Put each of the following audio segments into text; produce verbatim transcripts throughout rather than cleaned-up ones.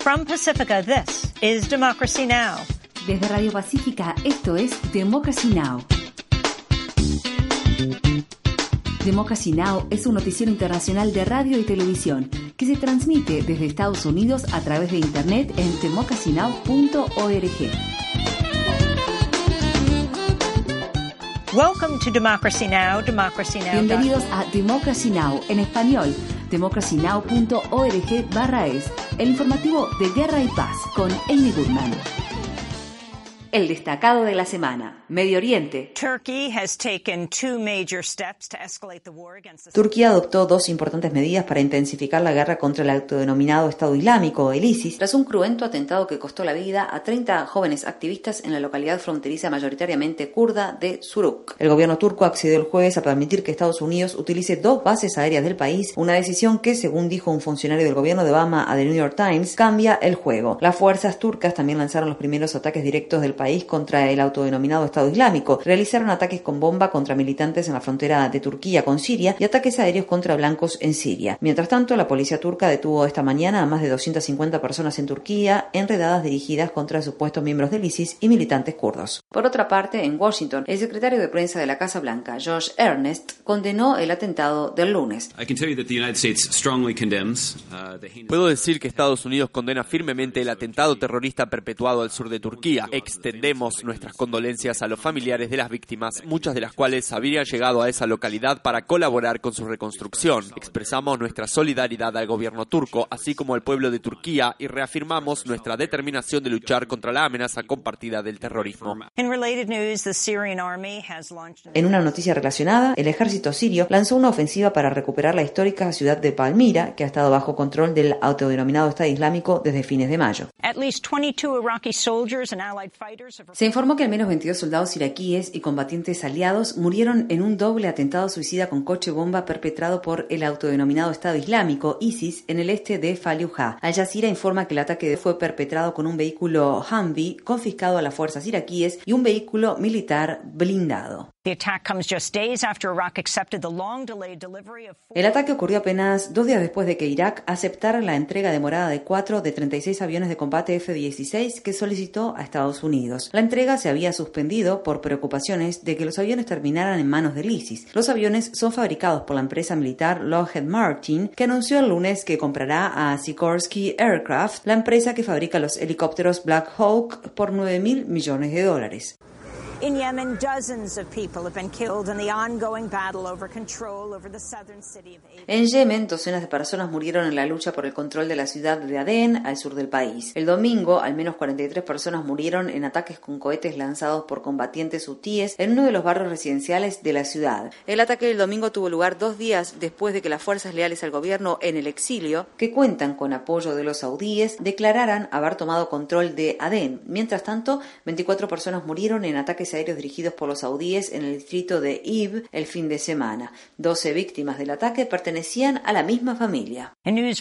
From Pacifica, this is Democracy Now! Desde Radio Pacífica, esto es Democracy Now! Democracy Now! Es un noticiero internacional de radio y televisión que se transmite desde Estados Unidos a través de Internet en democracy now punto org. Welcome to Democracy Now! Democracy Now. Bienvenidos a Democracy Now! En español, democracy now punto org barra es, el informativo de Guerra y Paz con Amy Goodman. El destacado de la semana, Medio Oriente. Turquía adoptó dos importantes medidas para intensificar la guerra contra el autodenominado Estado Islámico, el ISIS, tras un cruento atentado que costó la vida a treinta jóvenes activistas en la localidad fronteriza mayoritariamente kurda de Suruk. El gobierno turco accedió el jueves a permitir que Estados Unidos utilice dos bases aéreas del país, una decisión que, según dijo un funcionario del gobierno de Obama a The New York Times, cambia el juego. Las fuerzas turcas también lanzaron los primeros ataques directos del país contra el autodenominado Estado Islámico. Realizaron ataques con bomba contra militantes en la frontera de Turquía con Siria y ataques aéreos contra blancos en Siria. Mientras tanto, la policía turca detuvo esta mañana a más de doscientas cincuenta personas en Turquía en redadas dirigidas contra supuestos miembros del ISIS y militantes kurdos. Por otra parte, en Washington, el secretario de prensa de la Casa Blanca, Josh Earnest, condenó el atentado del lunes. Puedo decir que Estados Unidos condena firmemente el atentado terrorista perpetuado al sur de Turquía. Extendemos nuestras condolencias a los familiares de las víctimas, muchas de las cuales habrían llegado a esa localidad para colaborar con su reconstrucción. Expresamos nuestra solidaridad al gobierno turco, así como al pueblo de Turquía, y reafirmamos nuestra determinación de luchar contra la amenaza compartida del terrorismo. En una noticia relacionada, el ejército sirio lanzó una ofensiva para recuperar la histórica ciudad de Palmira, que ha estado bajo control del autodenominado Estado Islámico desde fines de mayo. Se informó que al menos veintidós soldados iraquíes y combatientes aliados murieron en un doble atentado suicida con coche bomba perpetrado por el autodenominado Estado Islámico, ISIS, en el este de Fallujah. Al Jazeera informa que el ataque fue perpetrado con un vehículo Humvee confiscado a las fuerzas iraquíes y un vehículo militar blindado. El ataque ocurrió apenas dos días después de que Irak aceptara la entrega demorada de cuatro de treinta y seis aviones de combate F dieciséis que solicitó a Estados Unidos. La entrega se había suspendido por preocupaciones de que los aviones terminaran en manos del ISIS. Los aviones son fabricados por la empresa militar Lockheed Martin, que anunció el lunes que comprará a Sikorsky Aircraft, la empresa que fabrica los helicópteros Black Hawk, por nueve mil millones de dólares. In Yemen, dozens of people have been killed in the ongoing battle over control over the southern city of Aden. En Yemen, docenas de personas murieron en la lucha por el control de la ciudad de Adén, al sur del país. El domingo, al menos cuarenta y tres personas murieron en ataques con cohetes lanzados por combatientes hutíes en uno de los barrios residenciales de la ciudad. El ataque del domingo tuvo lugar dos días después de que las fuerzas leales al gobierno en el exilio, que cuentan con apoyo de los saudíes, declararan haber tomado control de Adén. Mientras tanto, veinticuatro personas murieron en ataques aéreos dirigidos por los saudíes en el distrito de Ib el fin de semana. doce víctimas del ataque pertenecían a la misma familia. En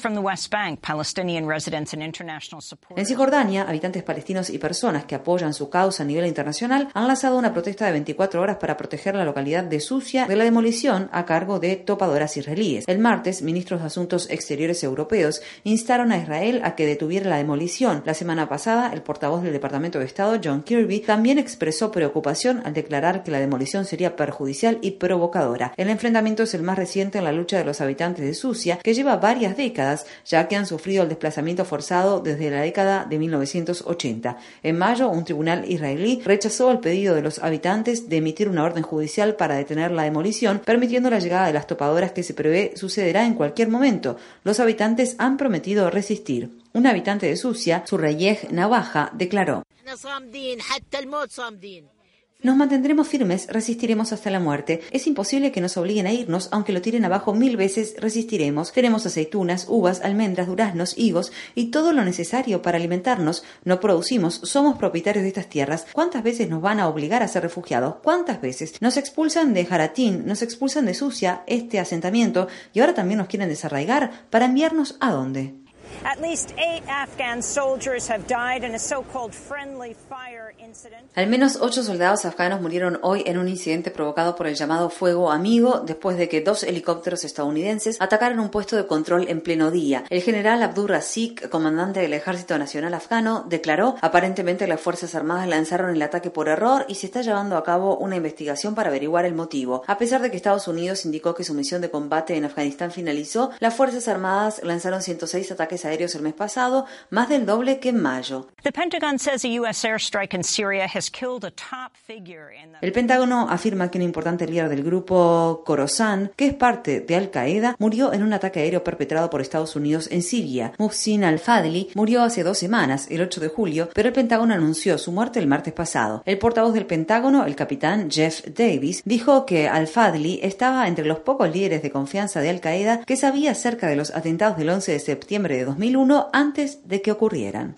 Cisjordania, habitantes palestinos y personas que apoyan su causa a nivel internacional han lanzado una protesta de veinticuatro horas para proteger la localidad de Susia de la demolición a cargo de topadoras israelíes. El martes, ministros de Asuntos Exteriores europeos instaron a Israel a que detuviera la demolición. La semana pasada, el portavoz del Departamento de Estado, John Kirby, también expresó preocupación al declarar que la demolición sería perjudicial y provocadora. El enfrentamiento es el más reciente en la lucha de los habitantes de Susia, que lleva varias décadas, ya que han sufrido el desplazamiento forzado desde la década de mil novecientos ochenta. En mayo, un tribunal israelí rechazó el pedido de los habitantes de emitir una orden judicial para detener la demolición, permitiendo la llegada de las topadoras que se prevé sucederá en cualquier momento. Los habitantes han prometido resistir. Un habitante de Susia, Sureyeh Navaja, declaró: Nos mantendremos firmes, resistiremos hasta la muerte. Es imposible que nos obliguen a irnos, aunque lo tiren abajo mil veces, resistiremos. Tenemos aceitunas, uvas, almendras, duraznos, higos y todo lo necesario para alimentarnos. No producimos, somos propietarios de estas tierras. ¿Cuántas veces nos van a obligar a ser refugiados? ¿Cuántas veces? Nos expulsan de Jaratín, nos expulsan de Susia, este asentamiento, y ahora también nos quieren desarraigar. ¿Para enviarnos a dónde? At least eight Afghan soldiers have died in a so-called friendly fire incident. Al menos ocho soldados afganos murieron hoy en un incidente provocado por el llamado fuego amigo después de que dos helicópteros estadounidenses atacaron un puesto de control en pleno día. El general Abdur Razik, comandante del Ejército Nacional Afgano, declaró: aparentemente las Fuerzas Armadas lanzaron el ataque por error y se está llevando a cabo una investigación para averiguar el motivo. A pesar de que Estados Unidos indicó que su misión de combate en Afganistán finalizó, las Fuerzas Armadas lanzaron ciento seis ataques aéreos el mes pasado, más del doble que en mayo. El Pentágono afirma que un importante líder del grupo Khorasan, que es parte de Al-Qaeda, murió en un ataque aéreo perpetrado por Estados Unidos en Siria. Muhsin al-Fadli murió hace dos semanas, el ocho de julio, pero el Pentágono anunció su muerte el martes pasado. El portavoz del Pentágono, el capitán Jeff Davis, dijo que al-Fadli estaba entre los pocos líderes de confianza de Al-Qaeda que sabía acerca de los atentados del once de septiembre de dos mil uno antes de que ocurrieran.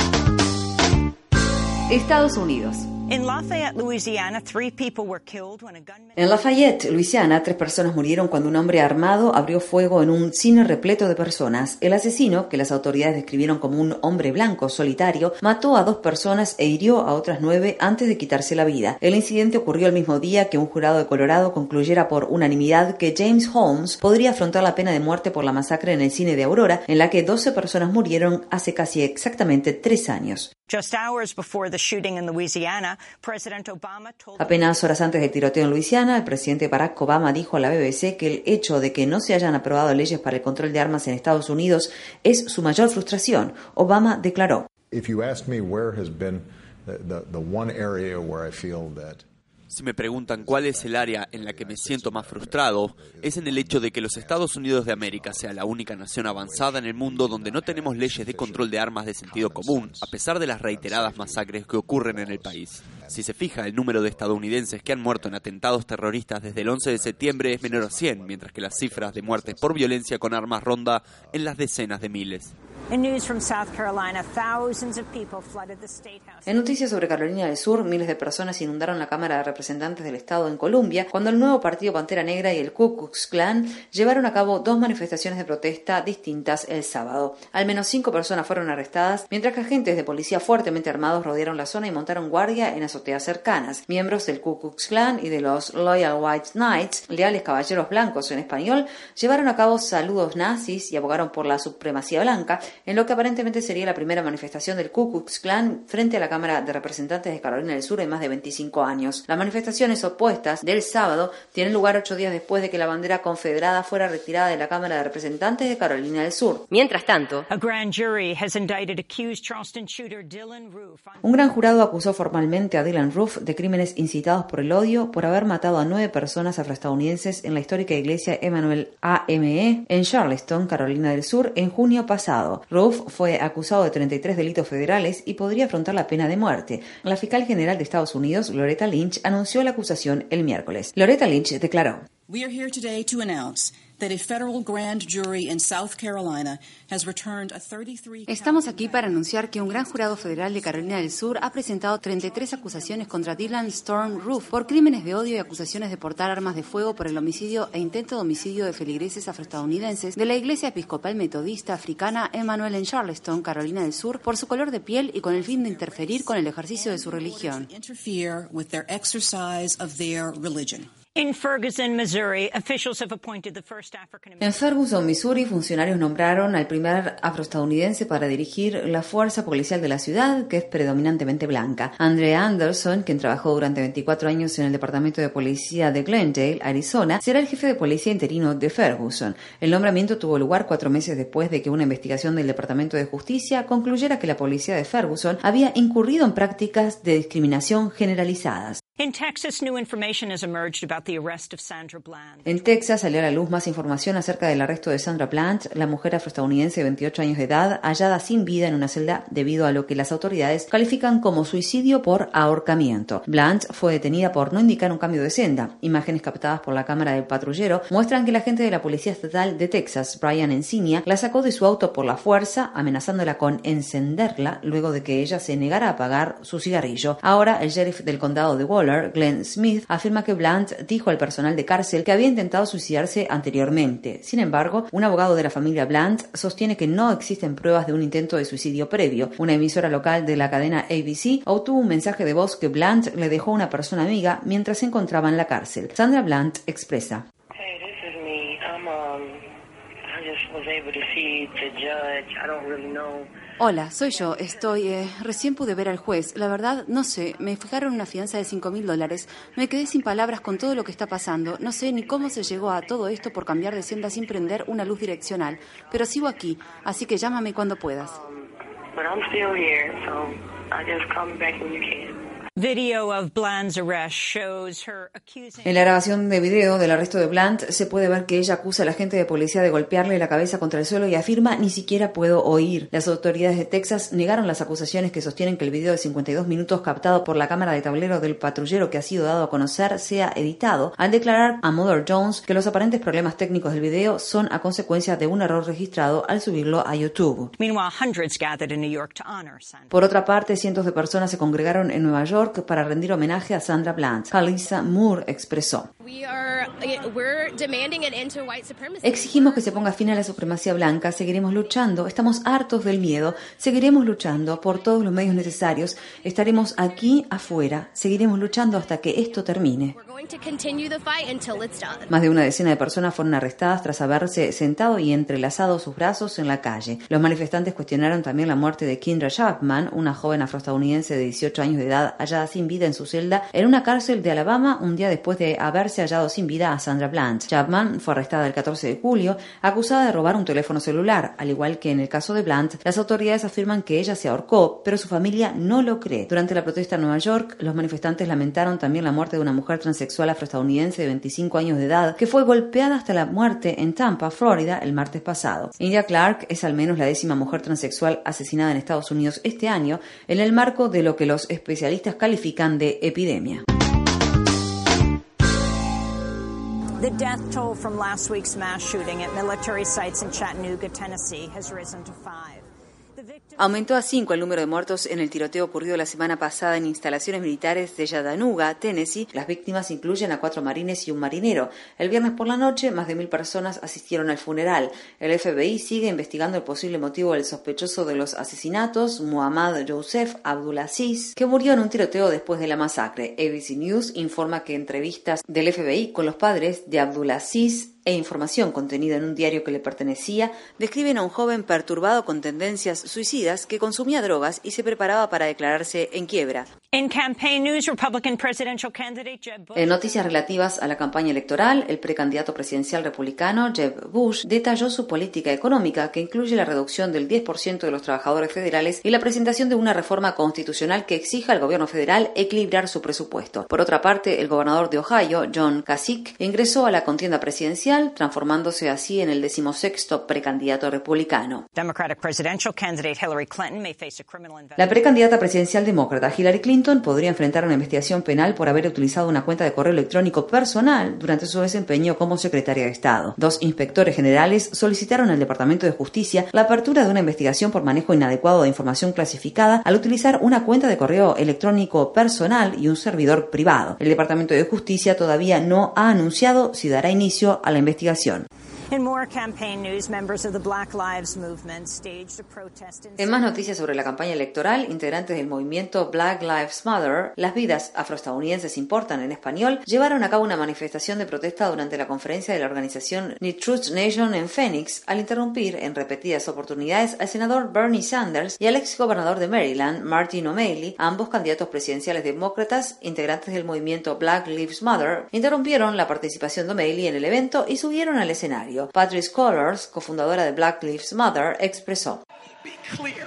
Estados Unidos. In Lafayette, Louisiana, three people were killed when a gunman... En Lafayette, Luisiana, tres personas murieron cuando un hombre armado abrió fuego en un cine repleto de personas. El asesino, que las autoridades describieron como un hombre blanco solitario, mató a dos personas e hirió a otras nueve antes de quitarse la vida. El incidente ocurrió el mismo día que un jurado de Colorado concluyera por unanimidad que James Holmes podría afrontar la pena de muerte por la masacre en el cine de Aurora, en la que doce personas murieron hace casi exactamente tres años. Just hours before the shooting in Louisiana, President Obama told... Apenas horas antes del tiroteo en Luisiana, el presidente Barack Obama dijo a la B B C que el hecho de que no se hayan aprobado leyes para el control de armas en Estados Unidos es su mayor frustración. Obama declaró: If you ask me where has been the, the, the one area where I feel that Si me preguntan cuál es el área en la que me siento más frustrado, es en el hecho de que los Estados Unidos de América sea la única nación avanzada en el mundo donde no tenemos leyes de control de armas de sentido común, a pesar de las reiteradas masacres que ocurren en el país. Si se fija, el número de estadounidenses que han muerto en atentados terroristas desde el once de septiembre es menor a cien, mientras que las cifras de muertes por violencia con armas ronda en las decenas de miles. In news from South Carolina, thousands of people flooded the State House. En noticias sobre Carolina del Sur, miles de personas inundaron la Cámara de Representantes del Estado en Columbia cuando el nuevo partido Pantera Negra y el Ku Klux Klan llevaron a cabo dos manifestaciones de protesta distintas el sábado. Al menos cinco personas fueron arrestadas, mientras que agentes de policía fuertemente armados rodearon la zona y montaron guardia en azoteas cercanas. Miembros del Ku Klux Klan y de los Loyal White Knights, leales caballeros blancos en español, llevaron a cabo saludos nazis y abogaron por la supremacía blanca, en lo que aparentemente sería la primera manifestación del Ku Klux Klan frente a la Cámara de Representantes de Carolina del Sur en más de veinticinco años. Las manifestaciones opuestas del sábado tienen lugar ocho días después de que la bandera confederada fuera retirada de la Cámara de Representantes de Carolina del Sur. Mientras tanto, A grand jury has indicted accused Charleston shooter Dylan Roof on... un gran jurado acusó formalmente a Dylan Roof de crímenes incitados por el odio por haber matado a nueve personas afroestadounidenses en la histórica iglesia Emmanuel A M E en Charleston, Carolina del Sur, en junio pasado. Roof fue acusado de treinta y tres delitos federales y podría afrontar la pena de muerte. La fiscal general de Estados Unidos, Loretta Lynch, anunció la acusación el miércoles. Loretta Lynch declaró: We are here today to announce that a federal grand jury in South Carolina has returned a thirty-three... Estamos aquí para anunciar que un gran jurado federal de Carolina del Sur ha presentado treinta y tres acusaciones contra Dylan Storm Roof por crímenes de odio y acusaciones de portar armas de fuego por el homicidio e intento de homicidio de feligreses afroestadounidenses de la Iglesia Episcopal Metodista Africana Emmanuel en Charleston, Carolina del Sur, por su color de piel y con el fin de interferir con el ejercicio de su religión. interfere with their exercise of their religion. In Ferguson, Missouri, officials have appointed the first African American... En Ferguson, Missouri, funcionarios nombraron al primer afroestadounidense para dirigir la fuerza policial de la ciudad, que es predominantemente blanca. Andrea Anderson, quien trabajó durante veinticuatro años en el Departamento de Policía de Glendale, Arizona, será el jefe de policía interino de Ferguson. El nombramiento tuvo lugar cuatro meses después de que una investigación del Departamento de Justicia concluyera que la policía de Ferguson había incurrido en prácticas de discriminación generalizadas. In Texas, new information has emerged about the arrest of Sandra Bland. En Texas salió a la luz más información acerca del arresto de Sandra Bland, la mujer afroestadounidense de veintiocho años de edad, hallada sin vida en una celda debido a lo que las autoridades califican como suicidio por ahorcamiento. Bland fue detenida por no indicar un cambio de senda. Imágenes captadas por la cámara del patrullero muestran que el agente de la Policía Estatal de Texas, Brian Encinia, la sacó de su auto por la fuerza, amenazándola con encenderla luego de que ella se negara a apagar su cigarrillo. Ahora, el sheriff del condado de Wall Scholar, Glenn Smith, afirma que Blunt dijo al personal de cárcel que había intentado suicidarse anteriormente. Sin embargo, un abogado de la familia Blunt sostiene que no existen pruebas de un intento de suicidio previo. Una emisora local de la cadena A B C obtuvo un mensaje de voz que Blunt le dejó a una persona amiga mientras se encontraba en la cárcel. Sandra Blunt expresa: Hey, this is me. I'm, um, I just was able to see the judge. I don't really know. Hola, soy yo. Estoy... Eh, recién pude ver al juez. La verdad, no sé. Me fijaron una fianza de cinco mil dólares. Me quedé sin palabras con todo lo que está pasando. No sé ni cómo se llegó a todo esto por cambiar de senda sin prender una luz direccional. Pero sigo aquí, así que llámame cuando puedas. Um, but I'm still here, so I just come back when you can. Video of Blunt's arrest shows her accusing... En la grabación de video del arresto de Blunt se puede ver que ella acusa al agente de policía de golpearle la cabeza contra el suelo y afirma: ni siquiera puedo oír. Las autoridades de Texas negaron las acusaciones que sostienen que el video de cincuenta y dos minutos captado por la cámara de tablero del patrullero que ha sido dado a conocer sea editado, al declarar a Mother Jones que los aparentes problemas técnicos del video son a consecuencia de un error registrado al subirlo a YouTube. Meanwhile, hundreds gathered in New York to honor Sandra. Por otra parte, cientos de personas se congregaron en Nueva York para rendir homenaje a Sandra Blunt. Alyssa Moore expresó: exigimos que se ponga fin a la supremacía blanca, seguiremos luchando, estamos hartos del miedo, seguiremos luchando por todos los medios necesarios, estaremos aquí afuera, seguiremos luchando hasta que esto termine. Más de una decena de personas fueron arrestadas tras haberse sentado y entrelazado sus brazos en la calle. Los manifestantes cuestionaron también la muerte de Kendra Chapman, una joven afroestadounidense de dieciocho años de edad hallada sin vida en su celda en una cárcel de Alabama un día después de haberse hallado sin vida a Sandra Blunt. Chapman fue arrestada el catorce de julio, acusada de robar un teléfono celular. Al igual que en el caso de Blunt, las autoridades afirman que ella se ahorcó, pero su familia no lo cree. Durante la protesta en Nueva York, los manifestantes lamentaron también la muerte de una mujer transexual afroestadounidense de veinticinco años de edad que fue golpeada hasta la muerte en Tampa, Florida, el martes pasado. India Clark es al menos la décima mujer transexual asesinada en Estados Unidos este año, en el marco de lo que los especialistas califican de epidemia. The death toll from last week's mass shooting at military sites in Chattanooga, Tennessee, has risen to five. Aumentó a cinco el número de muertos en el tiroteo ocurrido la semana pasada en instalaciones militares de Chattanooga, Tennessee. Las víctimas incluyen a cuatro marines y un marinero. El viernes por la noche, más de mil personas asistieron al funeral. El F B I sigue investigando el posible motivo del sospechoso de los asesinatos, Muhammad Joseph Abdulaziz, que murió en un tiroteo después de la masacre. A B C News informa que entrevistas del F B I con los padres de Abdulaziz e información contenida en un diario que le pertenecía describen a un joven perturbado con tendencias suicidas que consumía drogas y se preparaba para declararse en quiebra. In campaign news, Republican presidential candidate Jeb Bush. En noticias relativas a la campaña electoral, el precandidato presidencial republicano Jeb Bush detalló su política económica, que incluye la reducción del diez por ciento de los trabajadores federales y la presentación de una reforma constitucional que exija al gobierno federal equilibrar su presupuesto. Por otra parte, el gobernador de Ohio, John Kasich, ingresó a la contienda presidencial, transformándose así en el decimosexto precandidato republicano. Democratic presidential candidate Hillary Clinton may face a criminal La investigation. precandidata presidencial demócrata Hillary Clinton podría enfrentar una investigación penal por haber utilizado una cuenta de correo electrónico personal durante su desempeño como secretaria de Estado. Dos inspectores generales solicitaron al Departamento de Justicia la apertura de una investigación por manejo inadecuado de información clasificada al utilizar una cuenta de correo electrónico personal y un servidor privado. El Departamento de Justicia todavía no ha anunciado si dará inicio a la investigación. In more campaign news, members of the Black Lives Movement staged a protest in... En más noticias sobre la campaña electoral, integrantes del movimiento Black Lives Matter, las vidas afroestadounidenses importan en español, llevaron a cabo una manifestación de protesta durante la conferencia de la organización New Truth Nation en Phoenix, al interrumpir en repetidas oportunidades al senador Bernie Sanders y al ex gobernador de Maryland, Martin O'Malley, ambos candidatos presidenciales demócratas, integrantes del movimiento Black Lives Matter, interrumpieron la participación de O'Malley en el evento y subieron al escenario. Patrice Cullors, cofundadora de Black Lives Matter, expresó: Be clear.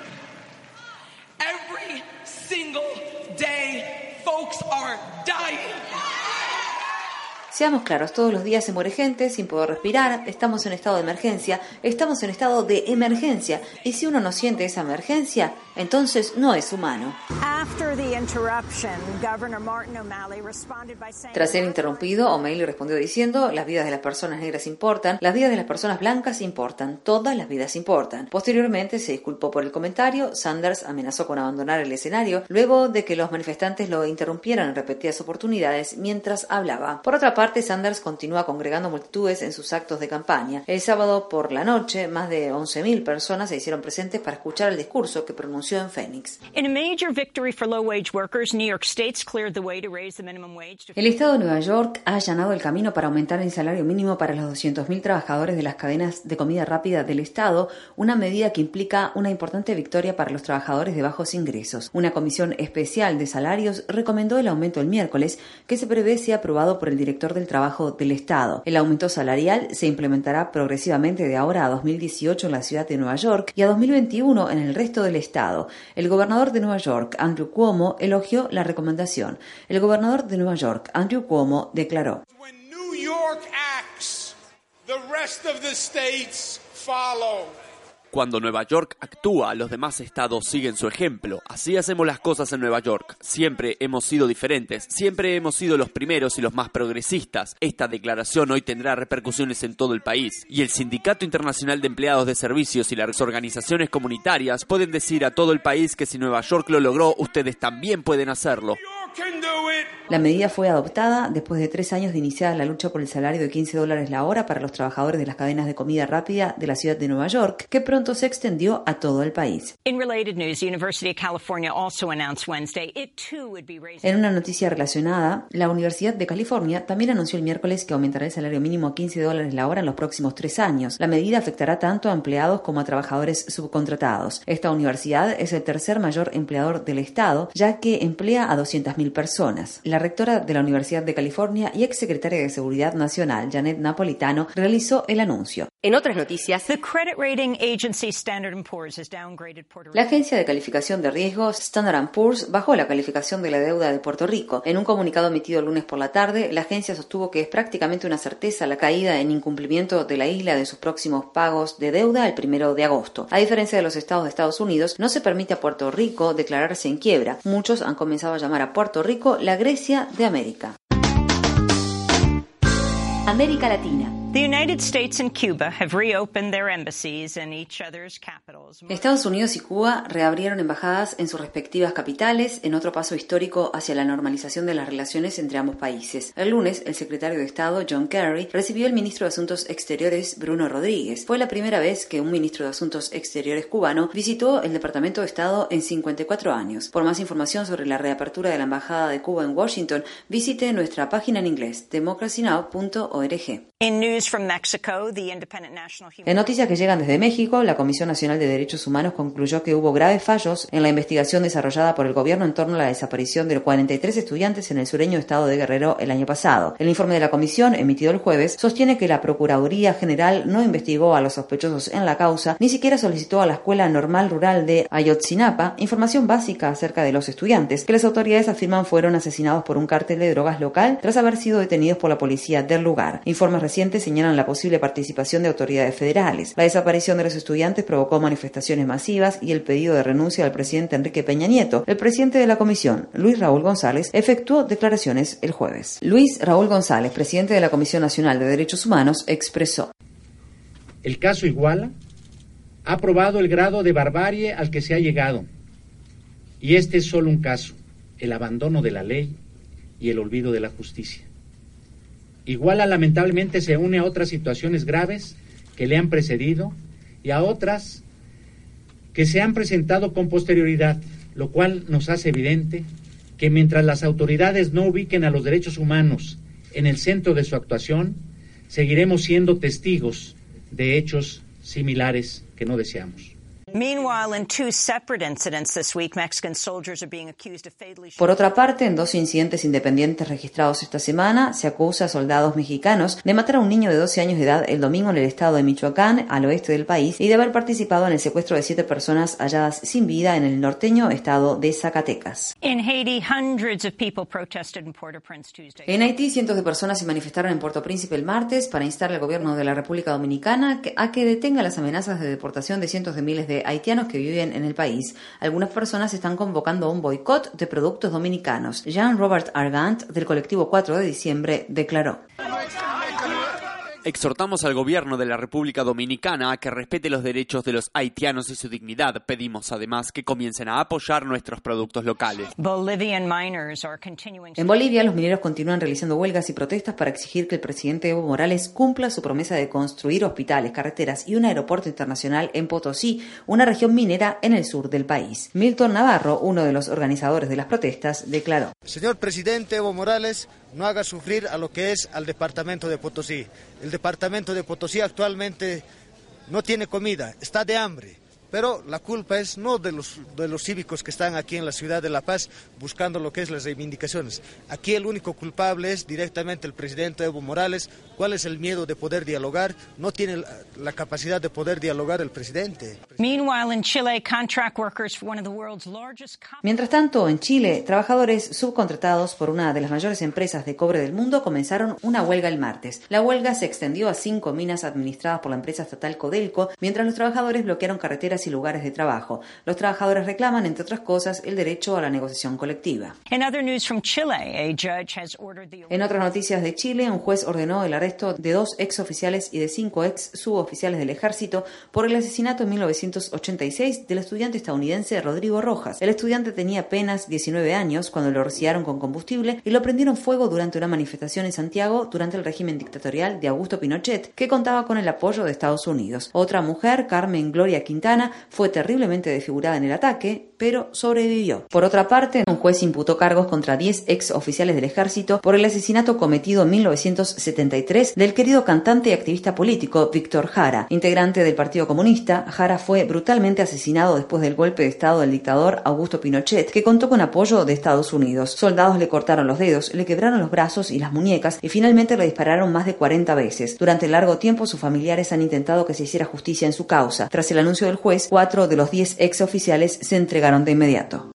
Every single day, folks are dying. Seamos claros, todos los días se muere gente sin poder respirar, estamos en estado de emergencia, estamos en estado de emergencia, y si uno no siente esa emergencia, entonces no es humano. Tras ser interrumpido, O'Malley respondió diciendo: las vidas de las personas negras importan, las vidas de las personas blancas importan, todas las vidas importan. Posteriormente se disculpó por el comentario. Sanders amenazó con abandonar el escenario luego de que los manifestantes lo interrumpieran en repetidas oportunidades mientras hablaba. Por otra parte, Sanders continúa congregando multitudes en sus actos de campaña. El sábado por la noche, más de once mil personas se hicieron presentes para escuchar el discurso que pronunció en Phoenix. El Estado de Nueva York ha allanado el camino para aumentar el salario mínimo para los doscientos mil trabajadores de las cadenas de comida rápida del Estado, una medida que implica una importante victoria para los trabajadores de bajos ingresos. Una comisión especial de salarios recomendó el aumento el miércoles, que se prevé sea aprobado por el director del Trabajo del Estado. El aumento salarial se implementará progresivamente de ahora a dos mil dieciocho en la ciudad de Nueva York y a dos mil veintiuno en el resto del estado. El gobernador de Nueva York, Andrew Cuomo, elogió la recomendación. El gobernador de Nueva York, Andrew Cuomo, declaró: When New York acts, the rest of the states follow. Cuando Nueva York actúa, los demás estados siguen su ejemplo. Así hacemos las cosas en Nueva York. Siempre hemos sido diferentes, siempre hemos sido los primeros y los más progresistas. Esta declaración hoy tendrá repercusiones en todo el país. Y el Sindicato Internacional de Empleados de Servicios y las organizaciones comunitarias pueden decir a todo el país que si Nueva York lo logró, ustedes también pueden hacerlo. La medida fue adoptada después de tres años de iniciada la lucha por el salario de quince dólares la hora para los trabajadores de las cadenas de comida rápida de la ciudad de Nueva York, que pronto se extendió a todo el país. En una noticia relacionada, la Universidad de California también anunció el miércoles que aumentará el salario mínimo a quince dólares la hora en los próximos tres años. La medida afectará tanto a empleados como a trabajadores subcontratados. Esta universidad es el tercer mayor empleador del estado, ya que emplea a doscientas mil personas. La rectora de la Universidad de California y exsecretaria de Seguridad Nacional, Janet Napolitano, realizó el anuncio. En otras noticias, la agencia de calificación de riesgos Standard and Poor's bajó la calificación de la deuda de Puerto Rico. En un comunicado emitido el lunes por la tarde, la agencia sostuvo que es prácticamente una certeza la caída en incumplimiento de la isla de sus próximos pagos de deuda el primero de agosto. A diferencia de los estados de Estados Unidos, no se permite a Puerto Rico declararse en quiebra. Muchos han comenzado a llamar a Puerto Rico la Grecia de América. América Latina. Estados Unidos y Cuba reabrieron embajadas en sus respectivas capitales en otro paso histórico hacia la normalización de las relaciones entre ambos países. El lunes, el secretario de Estado, John Kerry, recibió al ministro de Asuntos Exteriores, Bruno Rodríguez. Fue la primera vez que un ministro de Asuntos Exteriores cubano visitó el Departamento de Estado en cincuenta y cuatro años. Por más información sobre la reapertura de la Embajada de Cuba en Washington, visite nuestra página en inglés, democracy now punto org. En noticias que llegan desde México, la Comisión Nacional de Derechos Humanos concluyó que hubo graves fallos en la investigación desarrollada por el gobierno en torno a la desaparición de cuarenta y tres estudiantes en el sureño estado de Guerrero el año pasado. El informe de la comisión, emitido el jueves, sostiene que la Procuraduría General no investigó a los sospechosos en la causa, ni siquiera solicitó a la Escuela Normal Rural de Ayotzinapa información básica acerca de los estudiantes, que las autoridades afirman fueron asesinados por un cártel de drogas local tras haber sido detenidos por la policía del lugar. Informes recientes señalan la posible participación de autoridades federales. La desaparición de los estudiantes provocó manifestaciones masivas y el pedido de renuncia del presidente Enrique Peña Nieto. El presidente de la comisión, Luis Raúl González, efectuó declaraciones el jueves. Luis Raúl González, presidente de la Comisión Nacional de Derechos Humanos, expresó: El caso Iguala ha probado el grado de barbarie al que se ha llegado. Y este es solo un caso, el abandono de la ley y el olvido de la justicia. Iguala lamentablemente se une a otras situaciones graves que le han precedido y a otras que se han presentado con posterioridad, lo cual nos hace evidente que mientras las autoridades no ubiquen a los derechos humanos en el centro de su actuación, seguiremos siendo testigos de hechos similares que no deseamos. Por otra parte, en dos incidentes independientes registrados esta semana, se acusa a soldados mexicanos de matar a un niño de doce años de edad el domingo en el estado de Michoacán, al oeste del país, y de haber participado en el secuestro de siete personas halladas sin vida en el norteño estado de Zacatecas. En Haití, cientos de personas se manifestaron en Puerto Príncipe el martes para instar al gobierno de la República Dominicana a que detenga las amenazas de deportación de cientos de miles de haitianos que viven en el país. Algunas personas están convocando a un boicot de productos dominicanos. Jean-Robert Argant, del colectivo cuatro de diciembre, declaró: exhortamos al gobierno de la República Dominicana a que respete los derechos de los haitianos y su dignidad. Pedimos además que comiencen a apoyar nuestros productos locales. En Bolivia, los mineros continúan realizando huelgas y protestas para exigir que el presidente Evo Morales cumpla su promesa de construir hospitales, carreteras y un aeropuerto internacional en Potosí, una región minera en el sur del país. Milton Navarro, uno de los organizadores de las protestas, declaró: Señor presidente Evo Morales, no haga sufrir a lo que es al departamento de Potosí. El departamento de Potosí actualmente no tiene comida, está de hambre. Pero la culpa es no de los, de los cívicos que están aquí en la ciudad de La Paz buscando lo que es las reivindicaciones. Aquí el único culpable es directamente el presidente Evo Morales. ¿Cuál es el miedo de poder dialogar? No tiene la, la capacidad de poder dialogar el presidente. Mientras tanto, en Chile, trabajadores subcontratados por una de las mayores empresas de cobre del mundo comenzaron una huelga el martes. La huelga se extendió a cinco minas administradas por la empresa estatal Codelco, mientras los trabajadores bloquearon carreteras y lugares de trabajo. Los trabajadores reclaman, entre otras cosas, el derecho a la negociación colectiva. En otras noticias de Chile, un juez ordenó el arresto de dos exoficiales y de cinco ex suboficiales del ejército por el asesinato en mil novecientos ochenta y seis del estudiante estadounidense Rodrigo Rojas. El estudiante tenía apenas diecinueve años cuando lo rociaron con combustible y lo prendieron fuego durante una manifestación en Santiago durante el régimen dictatorial de Augusto Pinochet, que contaba con el apoyo de Estados Unidos. Otra mujer, Carmen Gloria Quintana, fue terriblemente desfigurada en el ataque, pero sobrevivió. Por otra parte, un juez imputó cargos contra diez ex oficiales del ejército por el asesinato cometido en mil novecientos setenta y tres del querido cantante y activista político Víctor Jara. Integrante del Partido Comunista, Jara fue brutalmente asesinado después del golpe de estado del dictador Augusto Pinochet, que contó con apoyo de Estados Unidos. Soldados le cortaron los dedos, le quebraron los brazos y las muñecas y finalmente le dispararon más de cuarenta veces. Durante largo tiempo, sus familiares han intentado que se hiciera justicia en su causa. Tras el anuncio del juez, cuatro de los diez ex oficiales se entregaron de inmediato.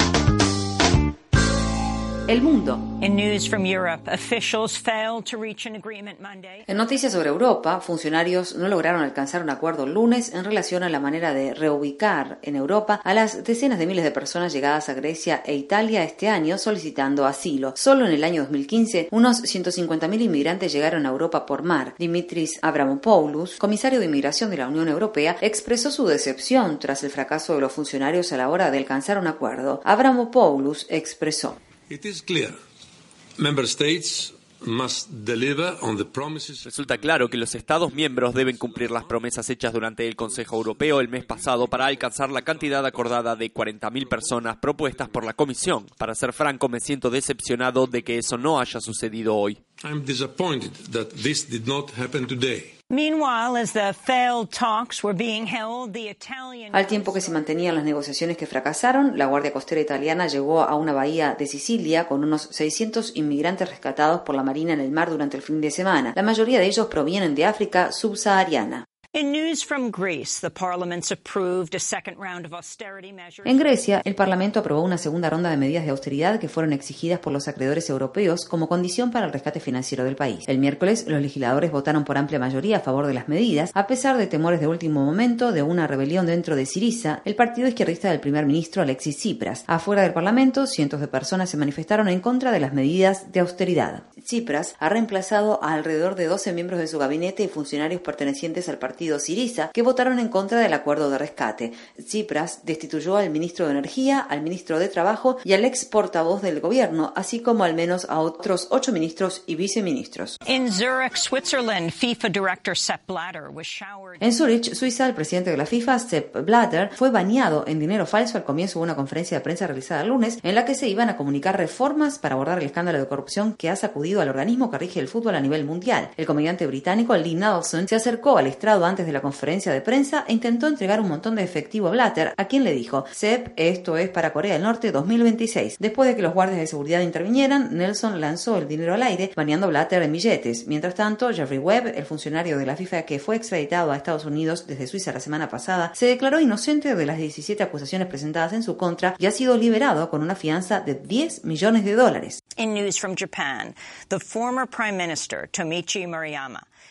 El mundo. In news from Europe, officials failed to reach an agreement Monday. En noticias sobre Europa, funcionarios no lograron alcanzar un acuerdo el lunes en relación a la manera de reubicar en Europa a las decenas de miles de personas llegadas a Grecia e Italia este año solicitando asilo. Solo en el año dos mil quince, unos ciento cincuenta mil inmigrantes llegaron a Europa por mar. Dimitris Avramopoulos, comisario de Inmigración de la Unión Europea, expresó su decepción tras el fracaso de los funcionarios a la hora de alcanzar un acuerdo. Avramopoulos expresó: It is clear. Member states must deliver on the promises. Resulta claro que los Estados miembros deben cumplir las promesas hechas durante el Consejo Europeo el mes pasado para alcanzar la cantidad acordada de cuarenta mil personas propuestas por la Comisión. Para ser franco, me siento decepcionado de que eso no haya sucedido hoy. I'm disappointed that this did not happen today. Meanwhile, as the failed talks were being held, the Italian... Al tiempo que se mantenían las negociaciones que fracasaron, la Guardia Costera italiana llegó a una bahía de Sicilia con unos seiscientos inmigrantes rescatados por la Marina en el mar durante el fin de semana. La mayoría de ellos provienen de África subsahariana. In news from Greece, the parliaments approved a second round of austerity measures. En Grecia, el Parlamento aprobó una segunda ronda de medidas de austeridad que fueron exigidas por los acreedores europeos como condición para el rescate financiero del país. El miércoles, los legisladores votaron por amplia mayoría a favor de las medidas, a pesar de temores de último momento de una rebelión dentro de Syriza, el partido izquierdista del primer ministro Alexis Tsipras. Afuera del Parlamento, cientos de personas se manifestaron en contra de las medidas de austeridad. Tsipras ha reemplazado a alrededor de doce miembros de su gabinete y funcionarios pertenecientes al partido Syriza que votaron en contra del acuerdo de rescate. Tsipras destituyó al ministro de Energía, al ministro de Trabajo y al ex portavoz del gobierno, así como al menos a otros ocho ministros y viceministros. In Zurich, Switzerland, FIFA director Sepp Blatter was showered. En Zurich, Suiza, el presidente de la FIFA, Sepp Blatter, fue bañado en dinero falso al comienzo de una conferencia de prensa realizada el lunes en la que se iban a comunicar reformas para abordar el escándalo de corrupción que ha sacudido al organismo que rige el fútbol a nivel mundial. El comediante británico Lee Nelson se acercó al estrado antes de la conferencia de prensa e intentó entregar un montón de efectivo a Blatter, a quien le dijo: Sepp, esto es para Corea del Norte dos mil veintiséis. Después de que los guardias de seguridad intervinieran, Nelson lanzó el dinero al aire, baneando a Blatter en billetes. Mientras tanto, Jeffrey Webb, el funcionario de la FIFA que fue extraditado a Estados Unidos desde Suiza la semana pasada, se declaró inocente de las diecisiete acusaciones presentadas en su contra y ha sido liberado con una fianza de diez millones de dólares. In news from Japan, the former Prime Minister Tomichi Murayama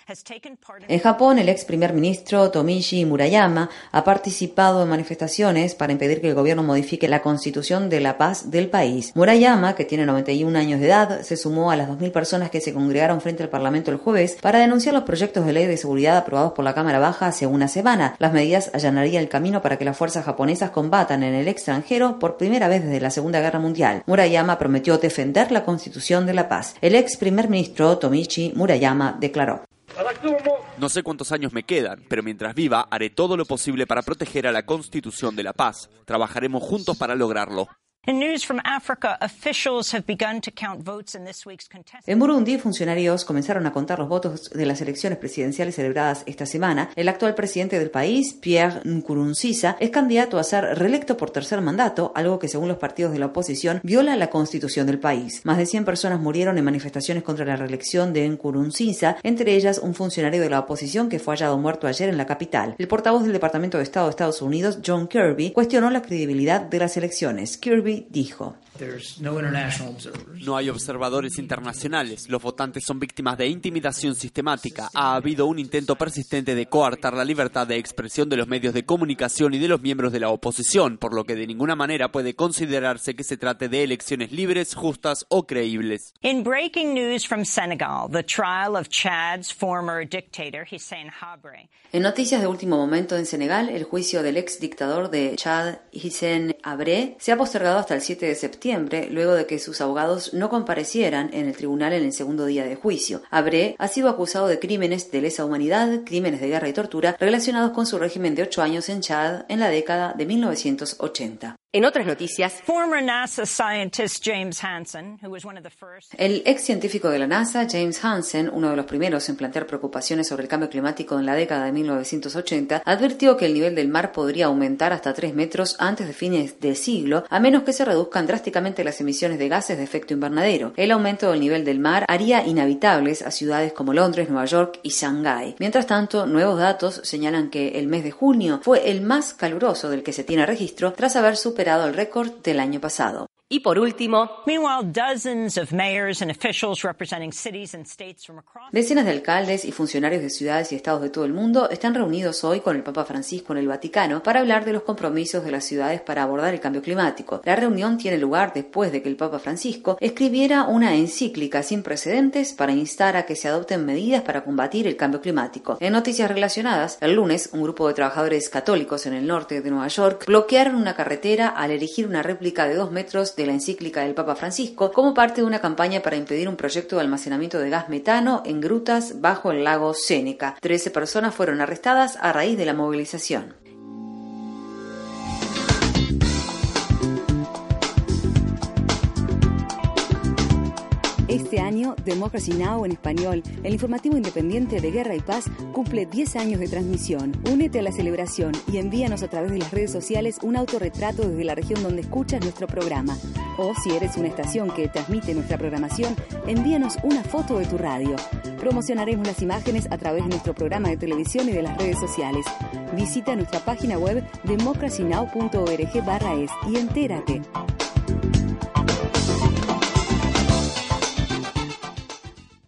En Japón, el ex primer ministro Tomichi Murayama ha participado en manifestaciones para impedir que el gobierno modifique la Constitución de la Paz del país. Murayama, que tiene noventa y un años de edad, se sumó a las dos mil personas que se congregaron frente al Parlamento el jueves para denunciar los proyectos de ley de seguridad aprobados por la Cámara Baja hace una semana. Las medidas allanarían el camino para que las fuerzas japonesas combatan en el extranjero por primera vez desde la Segunda Guerra Mundial. Murayama prometió defender la Constitución de la Paz. El ex primer ministro Tomichi Murayama declaró: No sé cuántos años me quedan, pero mientras viva haré todo lo posible para proteger a la Constitución de la Paz. Trabajaremos juntos para lograrlo. En Burundi, funcionarios comenzaron a contar los votos de las elecciones presidenciales celebradas esta semana. El actual presidente del país, Pierre Nkurunziza, es candidato a ser reelecto por tercer mandato, algo que según los partidos de la oposición viola la constitución del país. Más de cien personas murieron en manifestaciones contra la reelección de Nkurunziza, entre ellas un funcionario de la oposición que fue hallado muerto ayer en la capital. El portavoz del Departamento de Estado de Estados Unidos, John Kirby, cuestionó la credibilidad de las elecciones. Kirby dijo: No hay observadores internacionales. Los votantes son víctimas de intimidación sistemática. Ha habido un intento persistente de coartar la libertad de expresión de los medios de comunicación y de los miembros de la oposición, por lo que de ninguna manera puede considerarse que se trate de elecciones libres, justas o creíbles. In breaking news from Senegal, the trial of Chad's former dictator Hissène Habré. En noticias de último momento en Senegal, el juicio del ex dictador de Chad, Hissène Habré, se ha postergado hasta el siete de septiembre, luego de que sus abogados no comparecieran en el tribunal en el segundo día de juicio. Habré ha sido acusado de crímenes de lesa humanidad, crímenes de guerra y tortura relacionados con su régimen de ocho años en Chad en la década de mil novecientos ochenta. En otras noticias, former NASA scientist James Hansen, who was one of the first... El ex científico de la NASA, James Hansen, uno de los primeros en plantear preocupaciones sobre el cambio climático en la década de mil novecientos ochenta, advirtió que el nivel del mar podría aumentar hasta tres metros antes de fines del siglo, a menos que se reduzcan drásticamente las emisiones de gases de efecto invernadero. El aumento del nivel del mar haría inhabitables a ciudades como Londres, Nueva York y Shanghái. Mientras tanto, nuevos datos señalan que el mes de junio fue el más caluroso del que se tiene registro tras haber superado el récord del año pasado. Y por último, decenas de alcaldes y funcionarios de ciudades y estados de todo el mundo están reunidos hoy con el Papa Francisco en el Vaticano para hablar de los compromisos de las ciudades para abordar el cambio climático. La reunión tiene lugar después de que el Papa Francisco escribiera una encíclica sin precedentes para instar a que se adopten medidas para combatir el cambio climático. En noticias relacionadas, el lunes, un grupo de trabajadores católicos en el norte de Nueva York bloquearon una carretera al erigir una réplica de dos metros de la encíclica del Papa Francisco como parte de una campaña para impedir un proyecto de almacenamiento de gas metano en grutas bajo el lago Séneca. Trece personas fueron arrestadas a raíz de la movilización. Este año, Democracy Now! En español, el informativo independiente de Guerra y Paz, cumple diez años de transmisión. Únete a la celebración y envíanos a través de las redes sociales un autorretrato desde la región donde escuchas nuestro programa. O si eres una estación que transmite nuestra programación, envíanos una foto de tu radio. Promocionaremos las imágenes a través de nuestro programa de televisión y de las redes sociales. Visita nuestra página web democracy now punto org barra es y entérate.